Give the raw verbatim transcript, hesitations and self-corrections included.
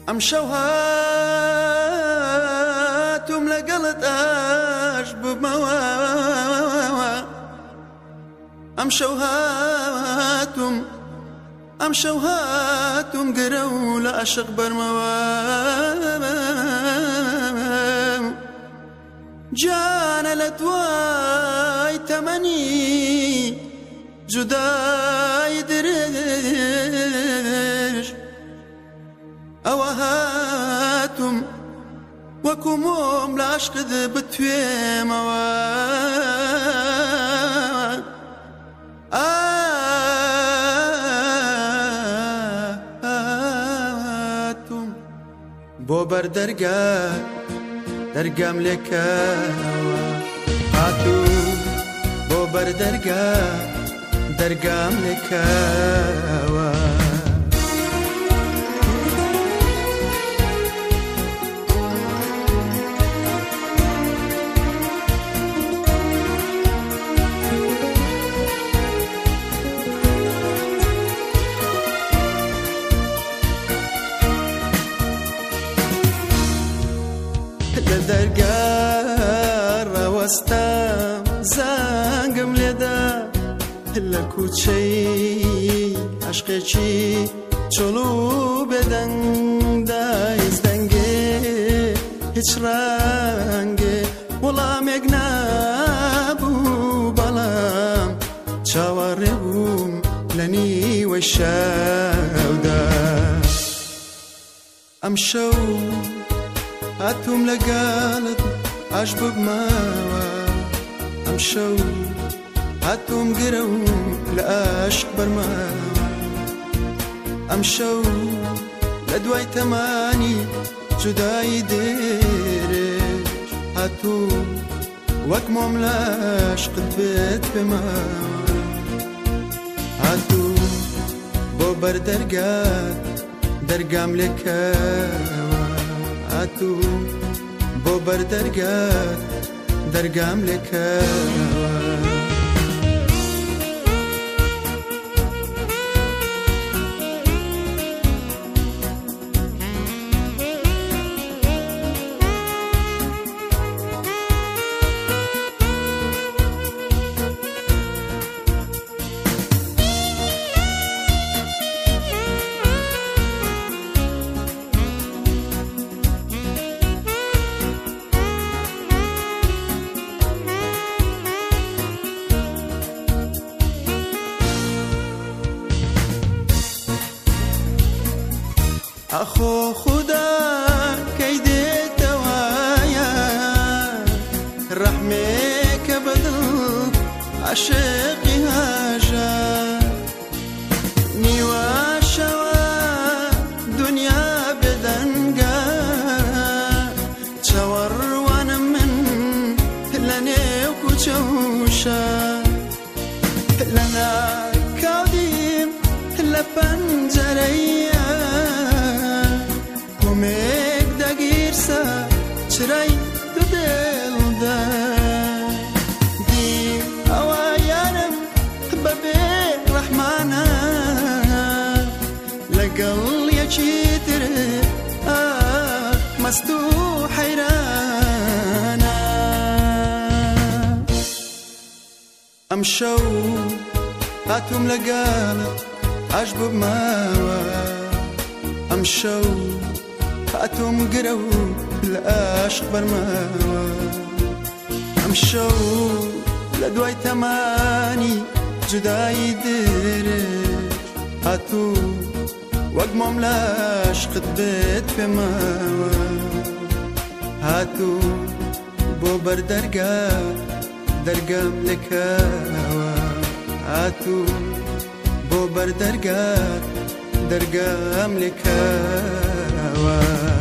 ئەم شەو هاتووم لەگەڵت ئاش ببمەوە ئەم شەو هاتووم ئەم شەو هاتووم گرە و لە عەشق بەرمەوە جانە لە دوای تەمەنی جودای درێژ ئەوە هاتووم وەکو مۆم لە عەشقت بتوێمەوە هاتووم بۆ بەردەرگا دەرگام لێکەوە هاتووم بۆ بەردەرگا دەرگام لێکەوە لە دەرگا ڕەوەستام زانگم لێدا لە کوچەی عەشقێکی چۆڵ و بێدەنگدا هیچ دەنگێ هیچ ڕەنگێ وەڵامێک نابوو بەڵام چاوەڕێ بووم لە نیوەی شەودا ئەم شەو هاتووم لەگەڵت ئاش ببمەوە ئەم شەو هاتووم گرە و لە عەشق بەرمەوە ئەم شەو لە دوای تەمانی جودایی دێرێژ هاتووم وەک مۆم لە عەشقت بێت پێمەوە هاتووم بۆ بەردەرگات دەرگام لێکەوە هاتووم بۆ بەردەرگات دەرگام لێکەوە ئەخۆ خودا کەی دێتەوایە ڕەحمێکە بەدڵ عاشقی هاژە نیواشەوە دنیا بێدەنگە چاوەڕوانم من لە نێو کوچە و شار لە ناکاودیم لە پەنجەرەیە کومێک دەگیرسە چرای دڵدا دی ئەوە یارم بەبێ ڕەحمانە لەگەڵ یەکی تر مەست و حەیرانە ئەم شەو هاتووم لەگەڵت ئاش ببمەوە ئەم شەو هاتووم گرە و لە عەشق بەرمەوە ئەم شەو لە دوای تەمانی جودایی درێژ هاتووم وەک مۆم لە عەشقت بێت پێمەوە هاتووم بۆ بەردەرگا دەرگام لێکەوە هاتووم بۆ بەردەرگا دەرگام لێکەوە